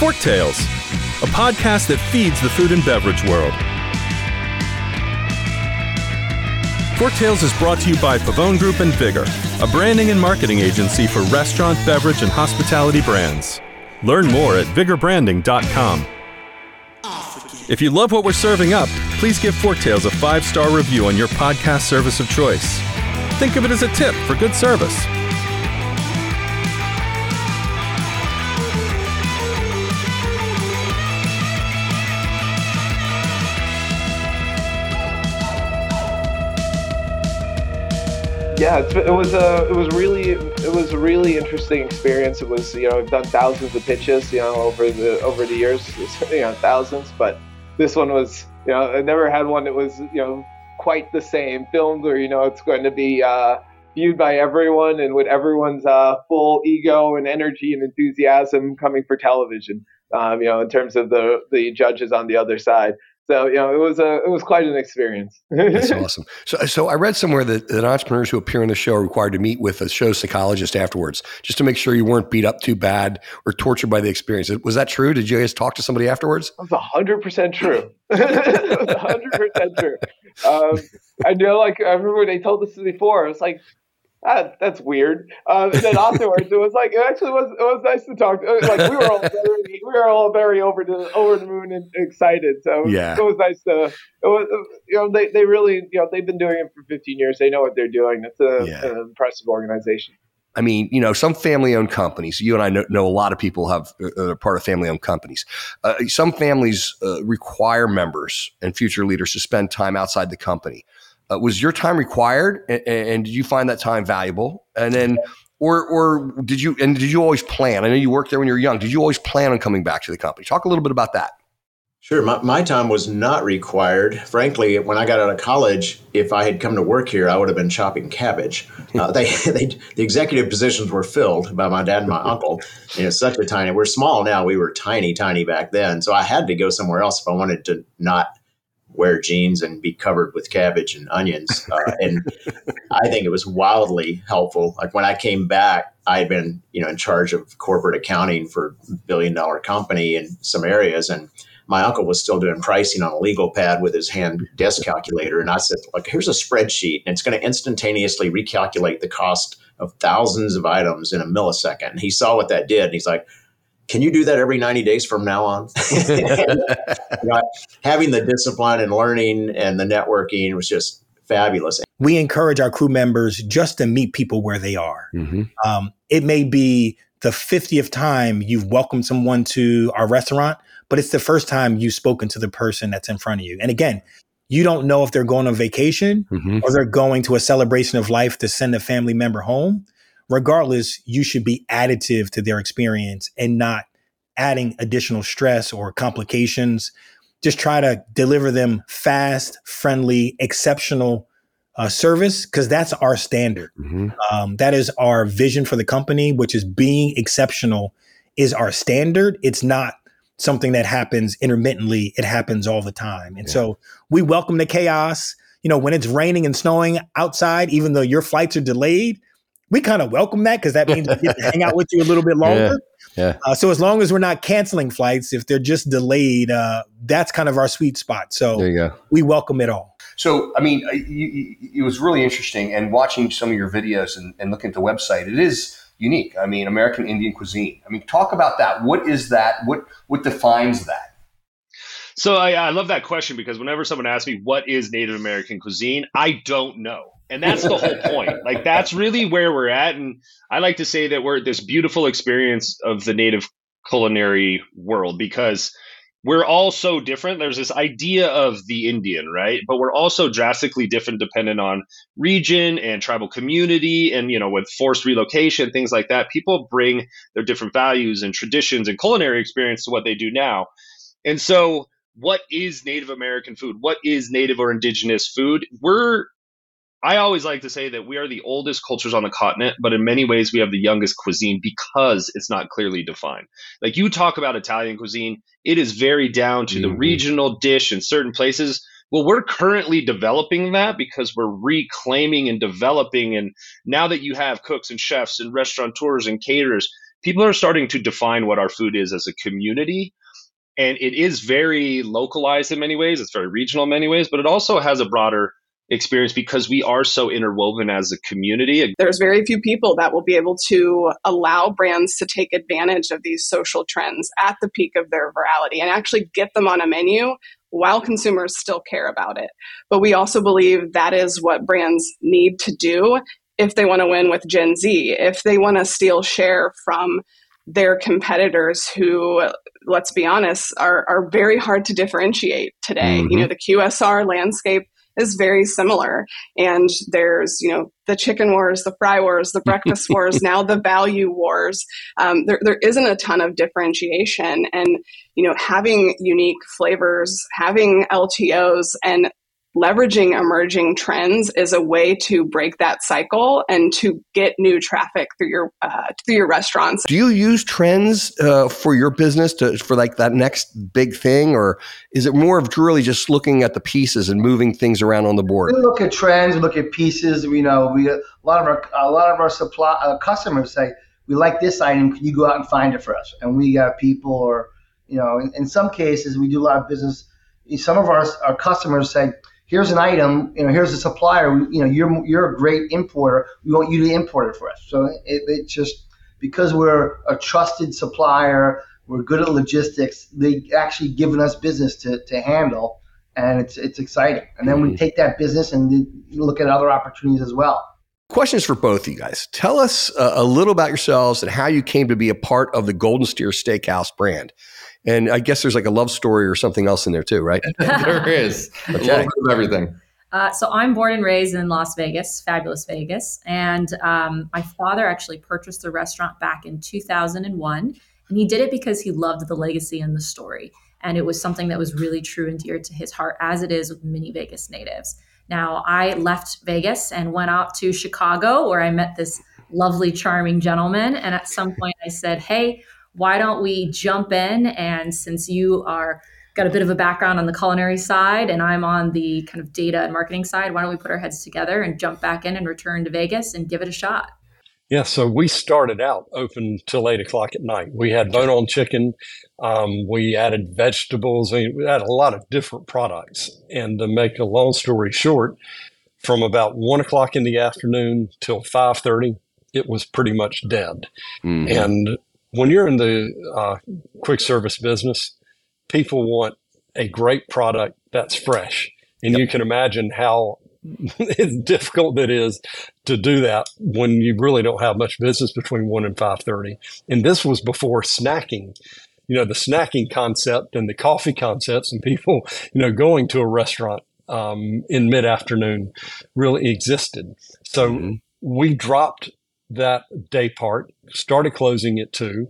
Fork Tales, a podcast that feeds the food and beverage world. Fork Tales is brought to you by Pavone Group and Vigor, a branding and marketing agency for restaurant, beverage, and hospitality brands. Learn more at vigorbranding.com. If you love what we're serving up, please give Fork Tales a 5-star review on your podcast service of choice. Think of it as a tip for good service. Yeah, it was a really interesting experience. It was, I've done thousands of pitches, over the years, thousands, but this one was, I never had one that was, quite the same, filmed where, it's going to be viewed by everyone and with everyone's full ego and energy and enthusiasm coming for television, in terms of the judges on the other side. So, it was quite an experience. That's awesome. So I read somewhere that entrepreneurs who appear on the show are required to meet with a show psychologist afterwards, just to make sure you weren't beat up too bad or tortured by the experience. Was that true? Did you guys talk to somebody afterwards? That was 100% true. It was 100% true. I remember when they told us before, it was like, that's weird. And then afterwards, it was nice to talk. We were all very over the moon and excited. So it was nice to. It was, they really, they've been doing it for 15 years. They know what they're doing. It's an impressive organization. I mean, some family-owned companies, you and I know a lot of people are part of family-owned companies. Some families require members and future leaders to spend time outside the company. Was your time required, and did you find that time valuable? And then, or did you always plan? I know you worked there when you were young. Did you always plan on coming back to the company? Talk a little bit about that. Sure. My time was not required. Frankly, when I got out of college, if I had come to work here, I would have been chopping cabbage. The executive positions were filled by my dad and my uncle. Such a tiny. We're small now. We were tiny back then. So I had to go somewhere else if I wanted to not wear jeans and be covered with cabbage and onions. And I think it was wildly helpful. Like when I came back, I had been, in charge of corporate accounting for a billion-dollar company in some areas. And my uncle was still doing pricing on a legal pad with his hand desk calculator. And I said, here's a spreadsheet, and it's going to instantaneously recalculate the cost of thousands of items in a millisecond. And he saw what that did. And he's like, can you do that every 90 days from now on? Having the discipline and learning and the networking was just fabulous. We encourage our crew members just to meet people where they are. Mm-hmm. It may be the 50th time you've welcomed someone to our restaurant, but it's the first time you've spoken to the person that's in front of you. And again, you don't know if they're going on vacation or they're going to a celebration of life to send a family member home. Regardless, you should be additive to their experience and not adding additional stress or complications. Just try to deliver them fast, friendly, exceptional service, because that's our standard. Mm-hmm. That is our vision for the company, which is being exceptional is our standard. It's not something that happens intermittently. It happens all the time. And so we welcome the chaos. When it's raining and snowing outside, even though your flights are delayed, we kind of welcome that because that means we get to hang out with you a little bit longer. So as long as we're not canceling flights, if they're just delayed, that's kind of our sweet spot. So there you go. We welcome it all. So, I mean, it was really interesting. And watching some of your videos and looking at the website, it is unique. I mean, American Indian cuisine. I mean, talk about that. What is that? What defines that? So I love that question because whenever someone asks me, what is Native American cuisine? I don't know. And that's the whole point. That's really where we're at. And I like to say that we're this beautiful experience of the Native culinary world because we're all so different. There's this idea of the Indian, right? But we're also drastically different dependent on region and tribal community and, with forced relocation, things like that. People bring their different values and traditions and culinary experience to what they do now. And so what is Native American food? What is Native or indigenous food? I always like to say that we are the oldest cultures on the continent, but in many ways we have the youngest cuisine because it's not clearly defined. Like you talk about Italian cuisine, it is very down to the regional dish in certain places. Well, we're currently developing that because we're reclaiming and developing. And now that you have cooks and chefs and restaurateurs and caterers, people are starting to define what our food is as a community. And it is very localized in many ways. It's very regional in many ways, but it also has a broader experience because we are so interwoven as a community. There's very few people that will be able to allow brands to take advantage of these social trends at the peak of their virality and actually get them on a menu while consumers still care about it. But we also believe that is what brands need to do if they want to win with Gen Z, if they want to steal share from their competitors who, let's be honest, are very hard to differentiate today. Mm-hmm. You know, the QSR landscape is very similar. And there's, you know, the chicken wars, the fry wars, the breakfast wars, now the value wars. There isn't a ton of differentiation. And, you know, having unique flavors, having LTOs, and leveraging emerging trends is a way to break that cycle and to get new traffic through your restaurants. Do you use trends for your business for like that next big thing, or is it more of really just looking at the pieces and moving things around on the board? We look at trends, we look at pieces. We know a lot of our supply customers say, we like this item. Can you go out and find it for us? And we got people, or you know, in some cases we do a lot of business. Some of our customers say, here's an item, you know, here's a supplier, you know, you're a great importer. We want you to import it for us. So it just, because we're a trusted supplier, we're good at logistics, they actually given us business to handle, and it's exciting. And then we take that business and look at other opportunities as well. Questions for both of you guys. Tell us a little about yourselves and how you came to be a part of the Golden Steer Steakhouse brand. And I guess there's like a love story or something else in there too, right? There is. Okay. A little bit of everything. So I'm born and raised in Las Vegas, fabulous Vegas. And my father actually purchased the restaurant back in 2001. And he did it because he loved the legacy and the story. And it was something that was really true and dear to his heart, as it is with many Vegas natives. Now, I left Vegas and went out to Chicago, where I met this lovely, charming gentleman. And at some point I said, hey, why don't we jump in? And since you got a bit of a background on the culinary side and I'm on the kind of data and marketing side, why don't we put our heads together and jump back in and return to Vegas and give it a shot? Yeah, so we started out open till 8 o'clock at night. We had bone-on chicken. We added vegetables. We had a lot of different products. And to make a long story short, from about 1 o'clock in the afternoon till 5:30, it was pretty much dead. Mm-hmm. And when you're in the quick service business, people want a great product that's fresh. And you can imagine how difficult it is to do that when you really don't have much business between 1 and 5:30. And this was before snacking, you know, the snacking concept and the coffee concepts and people, you know, going to a restaurant in mid-afternoon really existed. So we dropped that day part, started closing at 2.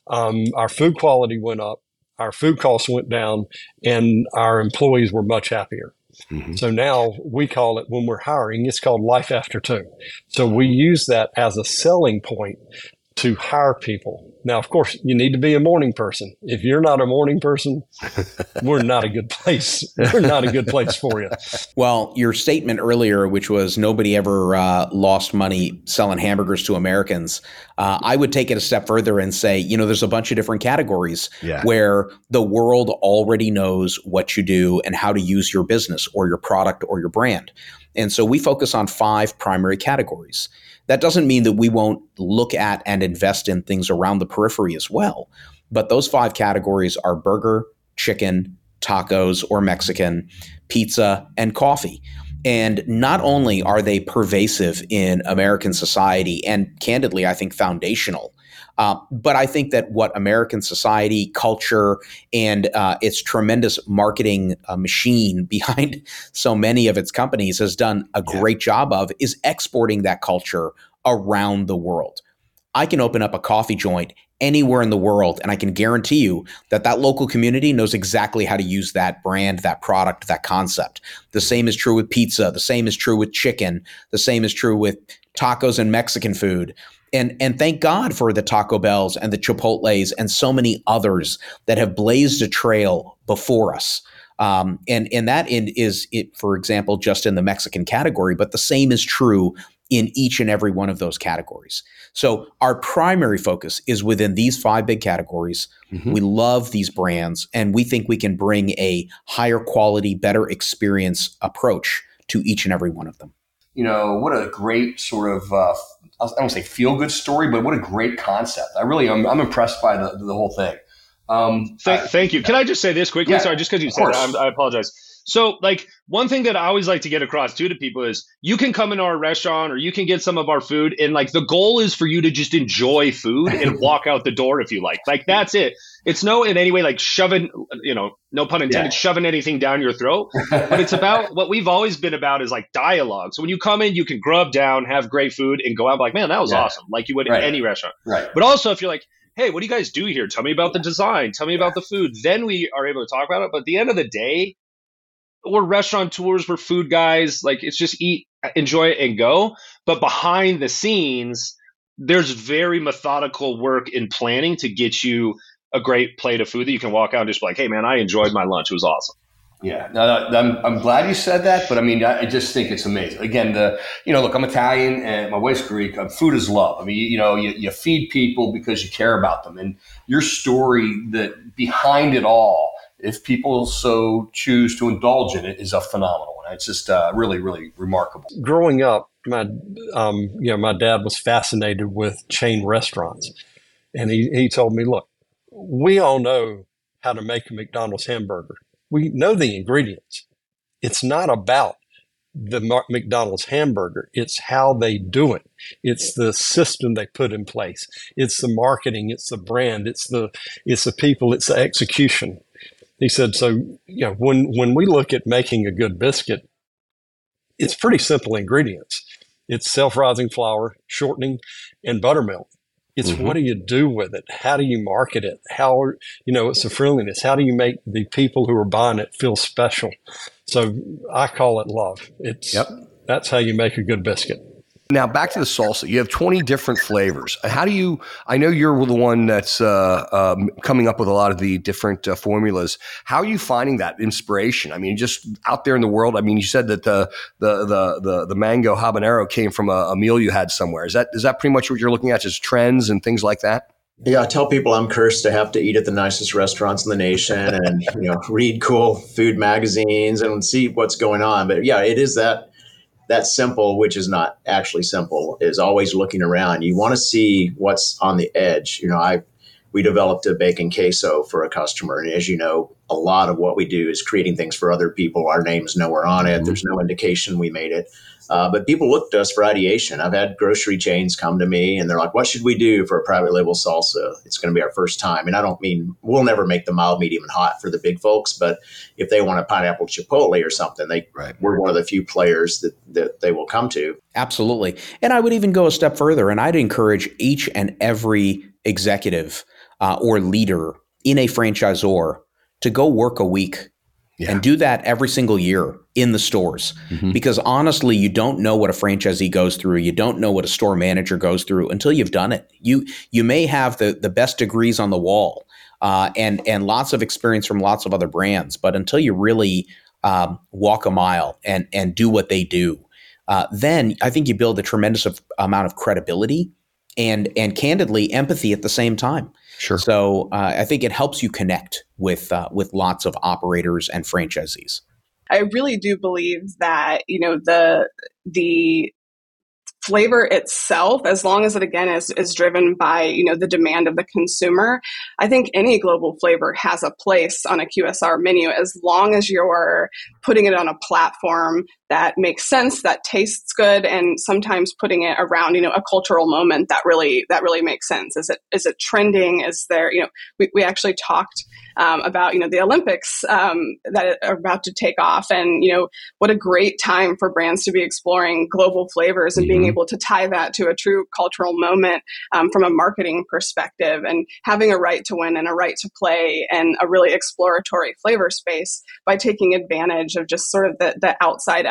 Our food quality went up, our food costs went down, and our employees were much happier. Mm-hmm. So now we call it, when we're hiring, it's called Life After 2. So we use that as a selling point to hire people. Now, of course, you need to be a morning person. If you're not a morning person, we're not a good place. We're not a good place for you. Well, your statement earlier, which was nobody ever lost money selling hamburgers to Americans, I would take it a step further and say, you know, there's a bunch of different categories where the world already knows what you do and how to use your business or your product or your brand. And so we focus on 5 primary categories. That doesn't mean that we won't look at and invest in things around the periphery as well. But those 5 categories are burger, chicken, tacos or Mexican, pizza, and coffee. And not only are they pervasive in American society and candidly, I think foundational, but I think that what American society, culture, and its tremendous marketing machine behind so many of its companies has done a great job of is exporting that culture around the world. I can open up a coffee joint anywhere in the world, and I can guarantee you that that local community knows exactly how to use that brand, that product, that concept. The same is true with pizza. The same is true with chicken. The same is true with tacos and Mexican food. And thank God for the Taco Bells and the Chipotles and so many others that have blazed a trail before us. And that is it, for example, just in the Mexican category, but the same is true in each and every one of those categories. So our primary focus is within these 5 big categories. Mm-hmm. We love these brands, and we think we can bring a higher quality, better experience approach to each and every one of them. What a great sort of, I don't want to say feel-good story, but what a great concept. I'm impressed by the whole thing. Thank you. Can I just say this quickly? Yeah, sorry, just because you said it, I apologize. So, one thing that I always like to get across to people is you can come into our restaurant or you can get some of our food, and the goal is for you to just enjoy food and walk out the door if you like. That's it. It's no in any way shoving, no pun intended, shoving anything down your throat. But it's about what we've always been about is dialogue. So when you come in, you can grub down, have great food, and go out man, that was awesome, like you would in any restaurant. Right. But also if you're hey, what do you guys do here? Tell me about the design. Tell me about the food. Then we are able to talk about it. But at the end of the day, we're restaurateurs, we're food guys. It's just eat, enjoy it, and go. But behind the scenes, there's very methodical work in planning to get you a great plate of food that you can walk out and just be hey, man, I enjoyed my lunch. It was awesome. Yeah, no, I'm glad you said that, but I just think it's amazing. Again, look, I'm Italian and my wife's Greek. Food is love. You feed people because you care about them, and your story that behind it all, if people so choose to indulge in it, is a phenomenal one. It's just really, really remarkable. Growing up, my dad was fascinated with chain restaurants, and he told me, look, we all know how to make a McDonald's hamburger. We know the ingredients. It's not about the McDonald's hamburger. It's how they do it. It's the system they put in place. It's the marketing. It's the brand. It's the people. It's the execution. He said, so when we look at making a good biscuit, it's pretty simple ingredients. It's self-rising flour, shortening, and buttermilk. It's what do you do with it? How do you market it? How, it's the friendliness. How do you make the people who are buying it feel special? So I call it love. That's how you make a good biscuit. Now back to the salsa. You have 20 different flavors. I know you're the one that's coming up with a lot of the different formulas. How are you finding that inspiration? Just out there in the world. You said that the mango habanero came from a meal you had somewhere. Is that pretty much what you're looking at, just trends and things like that? Yeah, I tell people I'm cursed to have to eat at the nicest restaurants in the nation and read cool food magazines and see what's going on. But yeah, it is that simple, which is not actually simple, is always looking around. You want to see what's on the edge. We developed a bacon queso for a customer. And as you know, a lot of what we do is creating things for other people. Our name's nowhere on it. There's no indication we made it. But people look to us for ideation. I've had grocery chains come to me and they're like, what should we do for a private label salsa? It's going to be our first time. And I don't mean we'll never make the mild, medium, and hot for the big folks. But if they want a pineapple chipotle or something, we're one of the few players that they will come to. Absolutely. And I would even go a step further, and I'd encourage each and every executive or leader in a franchisor to go work a week and do that every single year in the stores. Because honestly, you don't know what a franchisee goes through. You don't know what a store manager goes through until you've done it. You may have the best degrees on the wall and lots of experience from lots of other brands, but until you really walk a mile and do what they do, then I think you build a tremendous amount of credibility and candidly empathy at the same time. Sure. So I think it helps you connect with lots of operators and franchisees. I really do believe that, the flavor itself, as long as it again is driven by, the demand of the consumer, I think any global flavor has a place on a QSR menu as long as you're putting it on a platform that makes sense, that tastes good, and sometimes putting it around, a cultural moment that really makes sense. Is it trending? Is there, we actually talked about, the Olympics that are about to take off, and, what a great time for brands to be exploring global flavors and being able to tie that to a true cultural moment from a marketing perspective, and having a right to win and a right to play and a really exploratory flavor space by taking advantage of just sort of the outside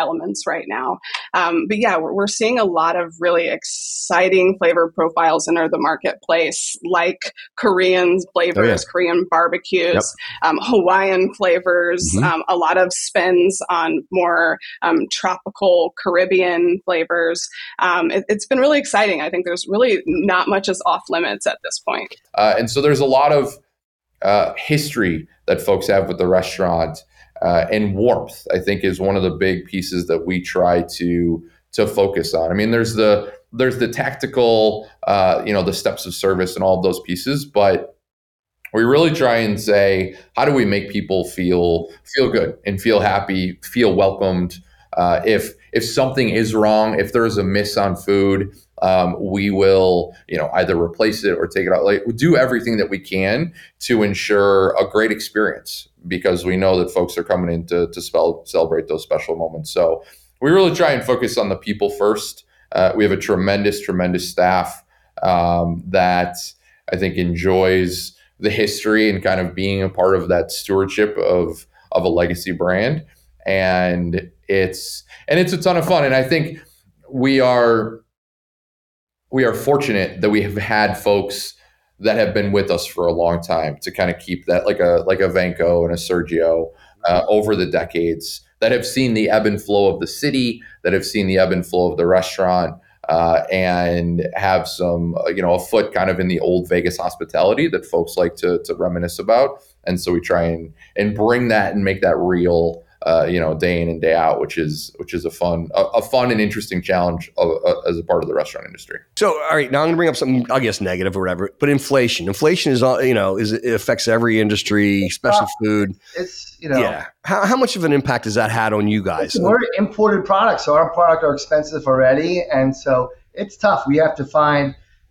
elements right now. But yeah, we're seeing a lot of really exciting flavor profiles enter the marketplace, like Korean flavors, Korean barbecues, Hawaiian flavors, a lot of spins on more tropical Caribbean flavors. It's been really exciting. I think there's really not much is off limits at this point. And so there's a lot of history that folks have with the restaurant, and warmth, I think, is one of the big pieces that we try to focus on. I mean, there's the tactical, the steps of service and all of those pieces, but we really try and say, how do we make people feel good and feel happy, feel welcomed? If something is wrong, if there's a miss on food, we will, either replace it or take it out. Like, we do everything that we can to ensure a great experience, because we know that folks are coming in to celebrate those special moments. So we really try and focus on the people first. We have a tremendous staff that I think enjoys the history and kind of being a part of that stewardship of a legacy brand. And it's a ton of fun. And I think we are fortunate that we have had folks that have been with us for a long time to kind of keep that, like a Vanco and a Sergio, over the decades, that have seen the ebb and flow of the city, that have seen the ebb and flow of the restaurant, and have some, a foot kind of in the old Vegas hospitality that folks like to reminisce about. And so we try and bring that and make that real, day in and day out, which is a fun and interesting challenge as a part of the restaurant industry. So, all right, now I'm going to bring up something, I guess, negative or whatever, but inflation is, it affects every industry, especially food. It's, How much of an impact has that had on you guys? We're imported products, so our products are expensive already. And so it's tough. We have to find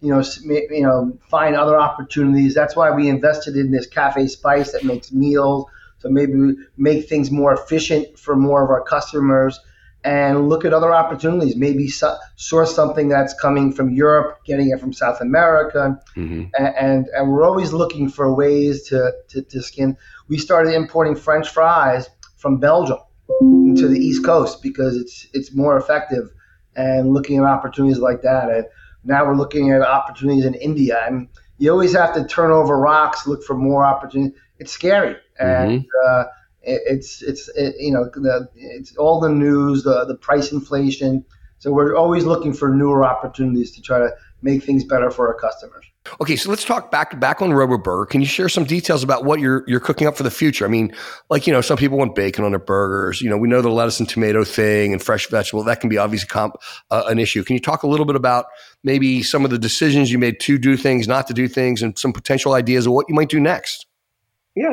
other opportunities. That's why we invested in this Cafe Spice that makes meals. So maybe we make things more efficient for more of our customers, and look at other opportunities. Maybe source something that's coming from Europe, getting it from South America, and we're always looking for ways to skin. We started importing French fries from Belgium to the East Coast because it's more effective, and looking at opportunities like that. And now we're looking at opportunities in India. I mean, you always have to turn over rocks, look for more opportunities. It's scary. And it's all the news, the price inflation. So we're always looking for newer opportunities to try to make things better for our customers. Okay, so let's talk back on Robo Burger. Can you share some details about what you're cooking up for the future? I mean, some people want bacon on their burgers. We know the lettuce and tomato thing and fresh vegetable. That can be obviously an issue. Can you talk a little bit about maybe some of the decisions you made to do things, not to do things, and some potential ideas of what you might do next? Yeah,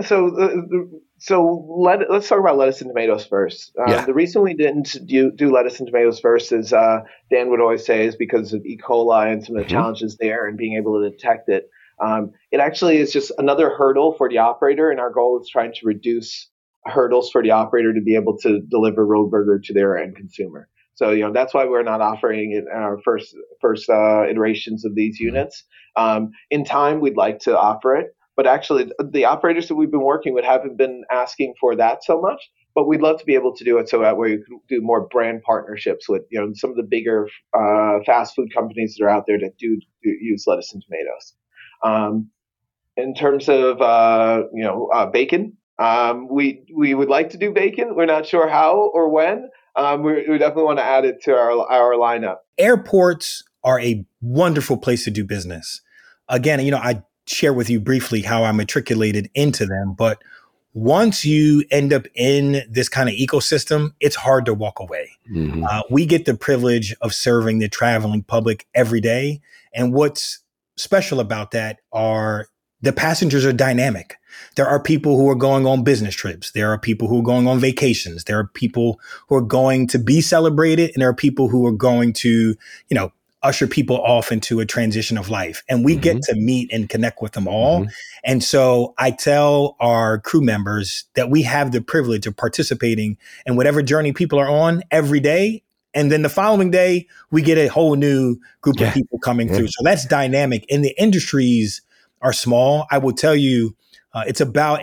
let's talk about lettuce and tomatoes first. The reason we didn't do lettuce and tomatoes first is, Dan would always say, is because of E. coli and some of the challenges there and being able to detect it. It actually is just another hurdle for the operator, and our goal is trying to reduce hurdles for the operator to be able to deliver Robo Burger to their end consumer. So, that's why we're not offering it in our first iterations of these units. In time, we'd like to offer it. But actually, the operators that we've been working with haven't been asking for that so much. But we'd love to be able to do it so that way we can do more brand partnerships with some of the bigger fast food companies that are out there that do use lettuce and tomatoes. In terms of bacon, we would like to do bacon. We're not sure how or when. We definitely want to add it to our lineup. Airports are a wonderful place to do business. Again, I share with you briefly how I matriculated into them, but once you end up in this kind of ecosystem, it's hard to walk away. We get the privilege of serving the traveling public every day. And what's special about that are the passengers are dynamic. There are people who are going on business trips. There are people who are going on vacations. There are people who are going to be celebrated. And there are people who are going to, usher people off into a transition of life. And we get to meet and connect with them all. And so I tell our crew members that we have the privilege of participating in whatever journey people are on every day. And then the following day, we get a whole new group of people coming through. So that's dynamic. And the industries are small. I will tell you, it's about a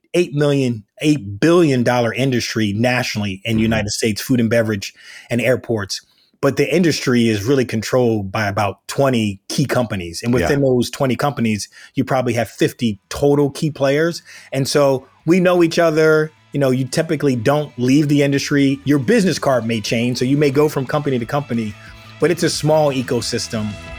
$8 billion industry nationally in the United States, food and beverage and airports. But the industry is really controlled by about 20 key companies. And within those 20 companies, you probably have 50 total key players. And so we know each other. You know, you typically don't leave the industry. Your business card may change. So you may go from company to company, but it's a small ecosystem.